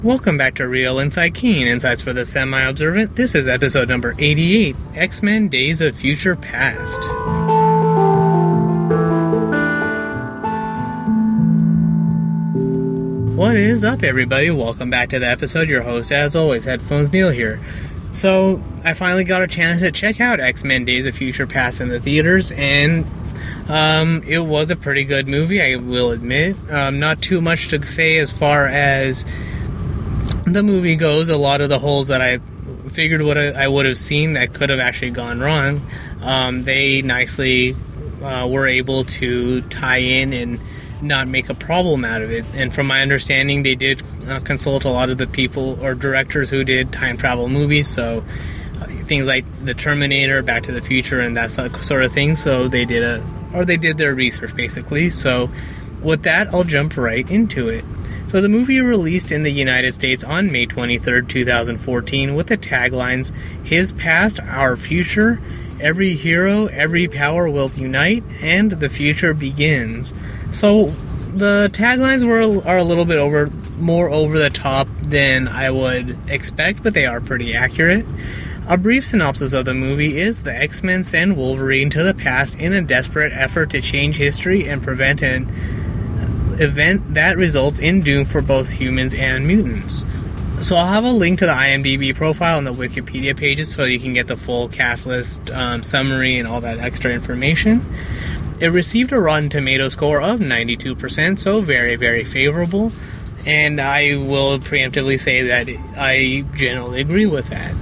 Welcome back to Real Inside Keen, Insights for the Semi-Observant. This is episode number 88, X-Men Days of Future Past. What is up, everybody? Welcome back to the episode. Your host, as always, Headphones Neil here. So, I finally got a chance to check out X-Men Days of Future Past in the theaters, and it was a pretty good movie, I will admit. Not too much to say as far as the movie goes. A lot of the holes that I figured I would have seen that could have actually gone wrong, they nicely were able to tie in and not make a problem out of it. And from my understanding, they did consult a lot of the people or directors who did time travel movies, so things like The Terminator, Back to the Future, and that sort of thing. So they did their research, basically. So with that, I'll jump right into it. So the movie released in the United States on May 23rd, 2014 with the taglines, "His past, our future, every hero, every power will unite, and the future begins." So the taglines are a little bit more over the top than I would expect, but they are pretty accurate. A brief synopsis of the movie is the X-Men send Wolverine to the past in a desperate effort to change history and prevent an event that results in doom for both humans and mutants. So I'll have a link to the IMDb profile and the Wikipedia pages so you can get the full cast list, summary, and all that extra information. It received a Rotten Tomatoes score of 92%, so very, very favorable. And I will preemptively say that I generally agree with that.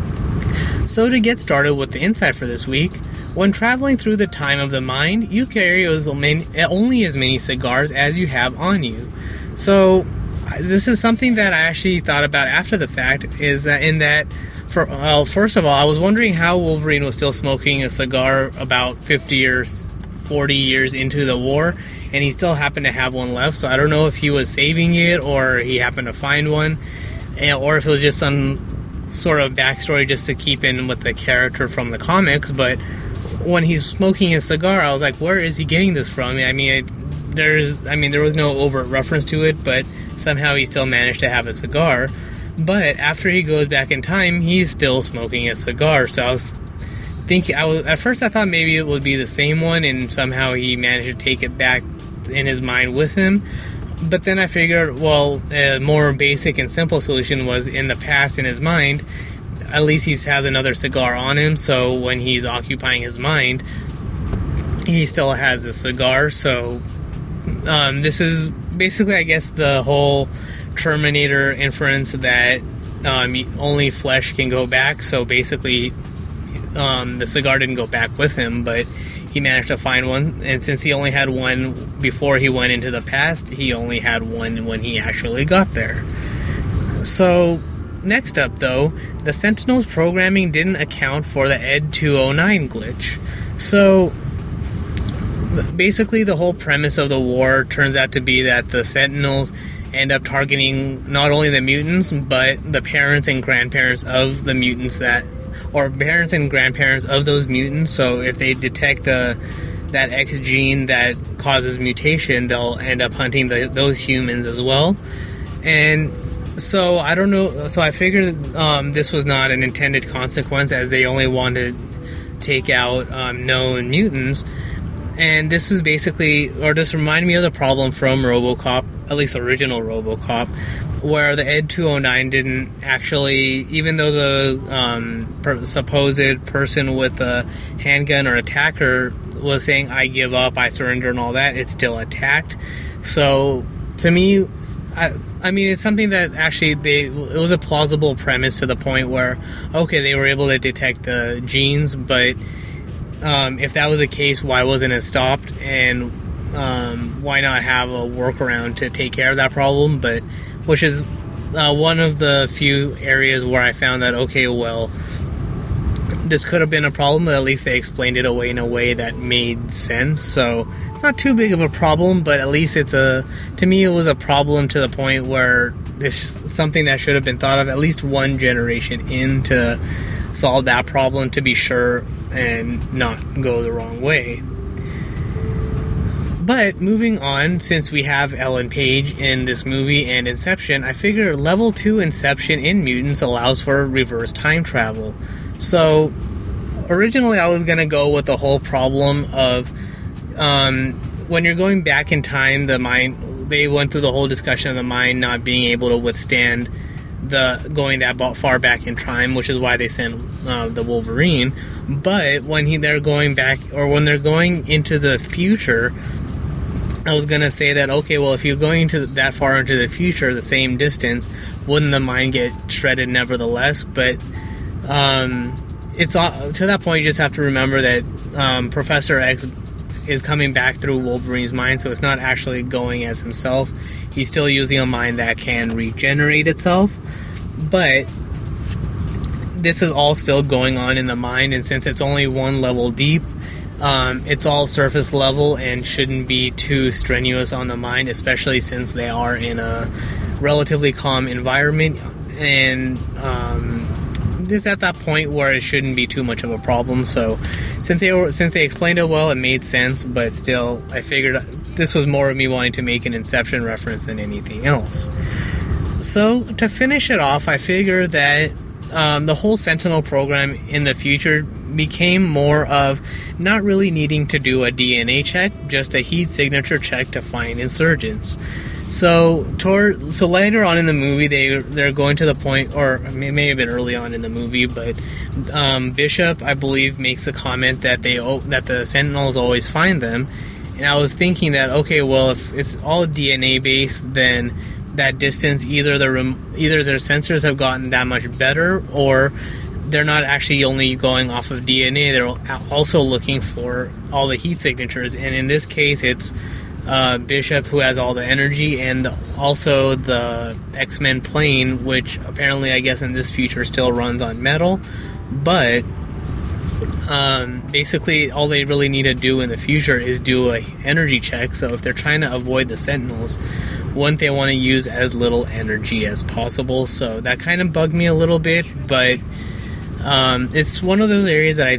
So to get started with the insight for this week, when traveling through the time of the mind, you carry only as many cigars as you have on you. So this is something that I actually thought about after the fact, first of all, I was wondering how Wolverine was still smoking a cigar about 50 or 40 years into the war, and he still happened to have one left. So I don't know if he was saving it or he happened to find one, or if it was just some sort of backstory just to keep in with the character from the comics. But when he's smoking a cigar, I was like, where is he getting this from? I mean, there was no overt reference to it, but somehow he still managed to have a cigar. But after he goes back in time, he's still smoking a cigar. So I was thinking, at first I thought maybe it would be the same one, and somehow he managed to take it back in his mind with him. But then I figured, well, a more basic and simple solution was in the past in his mind. At least he has another cigar on him, so when he's occupying his mind, he still has a cigar. So this is basically, I guess, the whole Terminator inference that only flesh can go back. So basically, the cigar didn't go back with him, but he managed to find one. And since he only had one before he went into the past, he only had one when he actually got there. So next up, though, the Sentinels programming didn't account for the Ed 209 glitch. So basically, the whole premise of the war turns out to be that the Sentinels end up targeting not only the mutants, but the parents and grandparents of the mutants parents and grandparents of those mutants. So if they detect that X gene that causes mutation, they'll end up hunting those humans as well. And so I don't know. So I figured this was not an intended consequence, as they only wanted to take out known mutants. And this is basically, or this reminded me of the problem from RoboCop, at least original RoboCop, where the Ed 209 didn't actually, even though the supposed person with a handgun or attacker was saying, "I give up, I surrender," and all that, it still attacked. So to me, I mean, it's something that actually it was a plausible premise to the point where, okay, they were able to detect the genes, but if that was the case, why wasn't it stopped? And why not have a workaround to take care of that problem? But which is one of the few areas where I found that, okay, well, this could have been a problem, but at least they explained it away in a way that made sense. So it's not too big of a problem, but at least to me, it was a problem to the point where it's something that should have been thought of at least one generation in to solve that problem, to be sure and not go the wrong way. But moving on, since we have Ellen Page in this movie and Inception, I figure level 2 Inception in Mutants allows for reverse time travel. So originally I was going to go with the whole problem of when you're going back in time, the mind, they went through the whole discussion of the mind not being able to withstand the going that far back in time, which is why they sent the Wolverine. But when they're going back, or when they're going into the future, I was going to say that, okay, well, if you're going to that far into the future, the same distance, wouldn't the mind get shredded nevertheless? But it's to that point, you just have to remember that Professor X is coming back through Wolverine's mind, so it's not actually going as himself. He's still using a mind that can regenerate itself, but this is all still going on in the mind, and since it's only one level deep, it's all surface level and shouldn't be too strenuous on the mind, especially since they are in a relatively calm environment, and it's at that point where it shouldn't be too much of a problem. So since they explained it well, it made sense, but still, I figured this was more of me wanting to make an Inception reference than anything else. So to finish it off, I figured that the whole Sentinel program in the future became more of not really needing to do a DNA check, just a heat signature check to find insurgents. So later on in the movie, they're going to the point, or maybe a bit early on in the movie, but Bishop, I believe, makes the comment that the Sentinels always find them, and I was thinking that, okay, well, if it's all DNA based, then that distance, either their sensors have gotten that much better, or they're not actually only going off of DNA, they're also looking for all the heat signatures, and in this case, it's Bishop who has all the energy, and also the X-Men plane, which apparently, I guess, in this future still runs on metal, but basically all they really need to do in the future is do a energy check. So if they're trying to avoid the Sentinels, wouldn't they want to use as little energy as possible? So that kind of bugged me a little bit, but it's one of those areas that I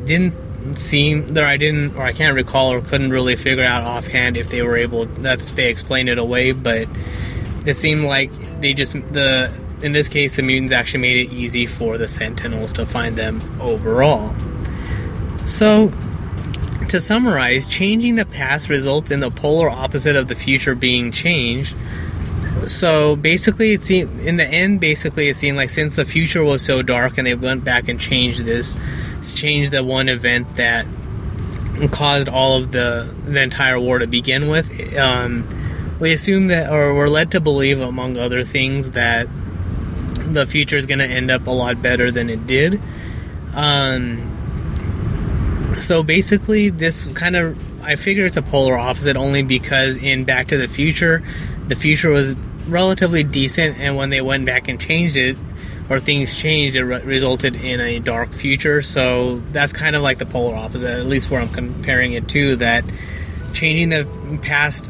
can't recall or couldn't really figure out offhand if they explained it away, but it seemed like in this case, the mutants actually made it easy for the Sentinels to find them overall. So, to summarize, changing the past results in the polar opposite of the future being changed. So basically, it seemed like since the future was so dark and they went back and changed the one event that caused all of the entire war to begin with, we assume that, or we're led to believe, among other things, that the future is going to end up a lot better than it did. So basically, I figure it's a polar opposite only because in Back to the Future was relatively decent, and when they went back and changed it, or things changed, it resulted in a dark future. So that's kind of like the polar opposite, at least where I'm comparing it to, that changing a past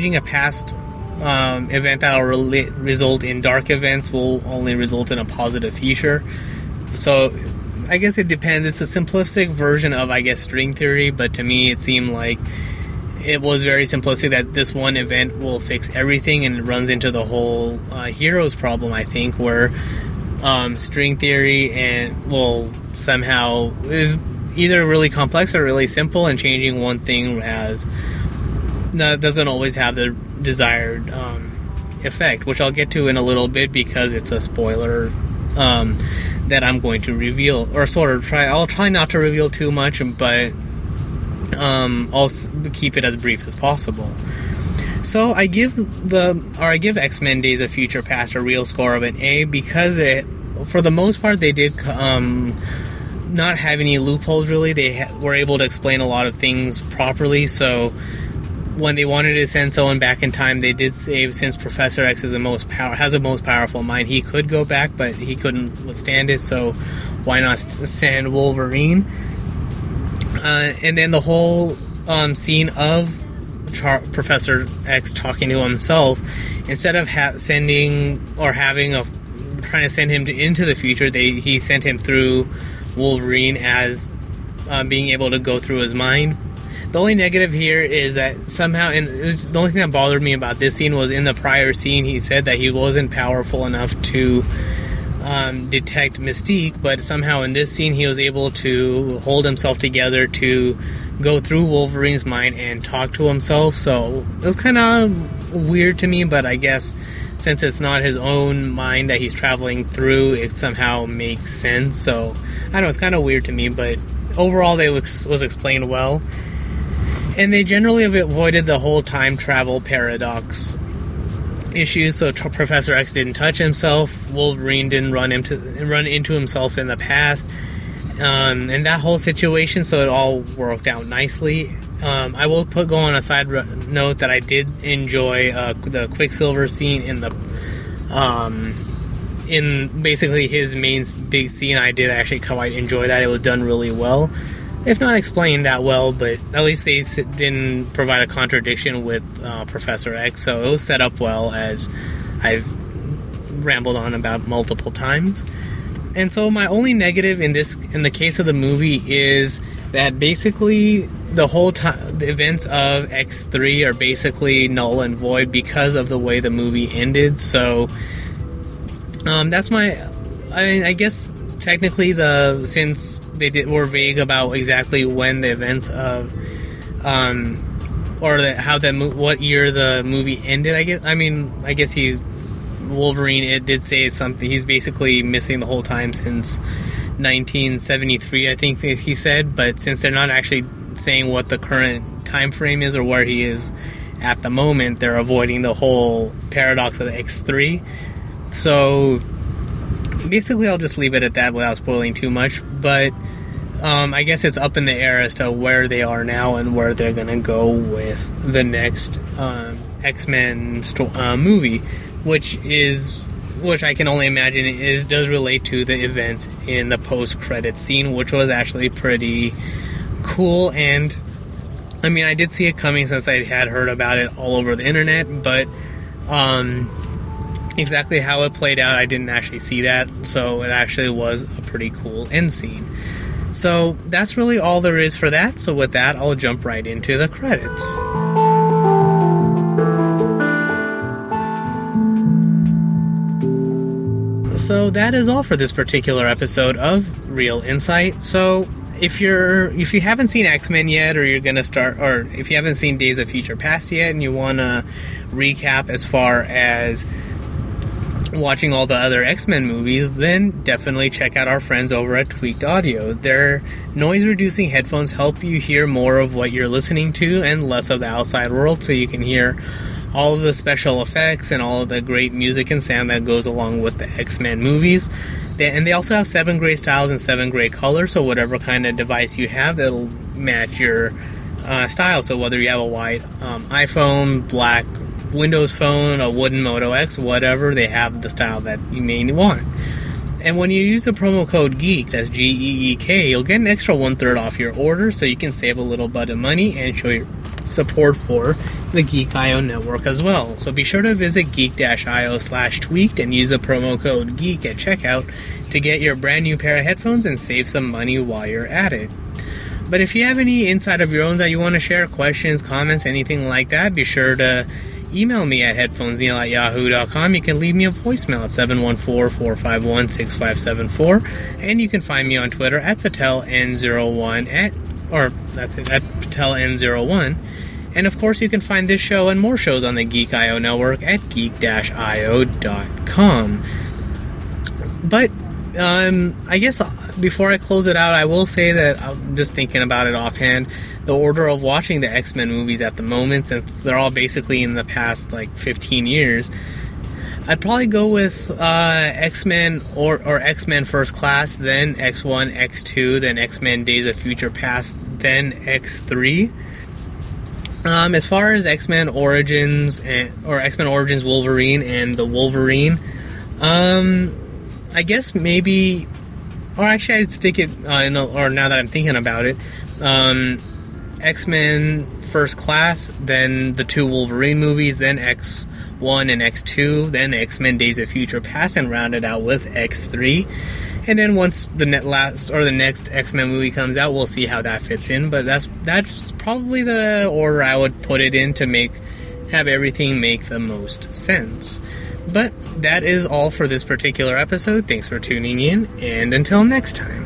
event that will result in dark events will only result in a positive future. So I guess it depends. It's a simplistic version of, I guess, string theory, but to me it seemed like it was very simplistic, that this one event will fix everything, and it runs into the whole heroes problem, I think, where string theory will somehow is either really complex or really simple, and changing one thing doesn't always have the desired effect, which I'll get to in a little bit because it's a spoiler that I'm going to reveal, or I'll try not to reveal too much, but I'll keep it as brief as possible. So I give X-Men Days of Future Past a real score of an A, because for the most part, they did not have any loopholes, really. They were able to explain a lot of things properly, so when they wanted to send someone back in time, they did say, since Professor X has the most powerful mind, he could go back, but he couldn't withstand it, so why not send Wolverine? And then the whole scene of Professor X talking to himself, instead of trying to send him into the future, he sent him through Wolverine as being able to go through his mind. The only negative here is that somehow, and the only thing that bothered me about this scene was in the prior scene, he said that he wasn't powerful enough to detect Mystique, but somehow in this scene he was able to hold himself together to go through Wolverine's mind and talk to himself. So it was kind of weird to me, but I guess since it's not his own mind that he's traveling through, it somehow makes sense. So I don't know, it's kind of weird to me, but overall it was explained well. And they generally have avoided the whole time travel paradox issues. So Professor X didn't touch himself, Wolverine didn't run into himself in the past, and that whole situation. So it all worked out nicely. I will go on a side note that I did enjoy the Quicksilver scene in basically his main big scene. I did actually quite enjoy that. It was done really well, if not explained that well, but at least they didn't provide a contradiction with Professor X, so it was set up well, as I've rambled on about multiple times. And so my only negative in the case of the movie is that basically the whole time the events of X3 are basically null and void because of the way the movie ended. So that's I guess technically since they were vague about exactly when the events of what year the movie ended, I guess Wolverine, it did say something. He's basically missing the whole time since 1973, I think he said. But since they're not actually saying what the current time frame is or where he is at the moment, they're avoiding the whole paradox of X3. So basically, I'll just leave it at that without spoiling too much. But I guess it's up in the air as to where they are now and where they're going to go with the next X-Men movie, which I can only imagine does relate to the events in the post-credit scene, which was actually pretty cool. And I mean, I did see it coming since I had heard about it all over the internet, but exactly how it played out, I didn't actually see that, so it actually was a pretty cool end scene. So that's really all there is for that. So with that, I'll jump right into the credits. So that is all for this particular episode of Real Insight. So if you haven't seen X-Men yet, or you're going to start, or if you haven't seen Days of Future Past yet and you want to recap as far as watching all the other X-Men movies, then definitely check out our friends over at Tweaked Audio. Their noise-reducing headphones help you hear more of what you're listening to and less of the outside world, so you can hear all of the special effects and all of the great music and sound that goes along with the X-Men movies. And they also have 7 great styles and 7 great colors, so whatever kind of device you have, that'll match your style. So whether you have a white iPhone, black Windows Phone, a wooden Moto X, whatever, they have the style that you may want. And when you use the promo code GEEK, that's GEEK, you'll get an extra 1/3 off your order, so you can save a little bit of money and show your support for the Geek.io network as well. So be sure to visit geek-io/tweaked and use the promo code GEEK at checkout to get your brand new pair of headphones and save some money while you're at it. But if you have any insight of your own that you want to share, questions, comments, anything like that, be sure to email me at headphonesneil@yahoo.com. You can leave me a voicemail at 714-451-6574, and you can find me on Twitter at PatelN01 at PatelN01. And of course, you can find this show and more shows on the Geek.io network at geek-io.com. But I guess before I close it out, I will say that I'm just thinking about it offhand. The order of watching the X-Men movies at the moment, since they're all basically in the past 15 years, I'd probably go with X-Men or X-Men First Class, then X1, X2, then X-Men Days of Future Past, then X3. As far as X-Men Origins or X-Men Origins Wolverine and the Wolverine, I guess maybe, or actually I'd stick it or now that I'm thinking about it, X-Men First Class, then the 2 Wolverine movies, then X1 and X2, then X-Men Days of Future Past, and round it out with X3. And then once the next X-Men movie comes out, we'll see how that fits in. But that's probably the order I would put it in to have everything make the most sense. But that is all for this particular episode. Thanks for tuning in, and until next time.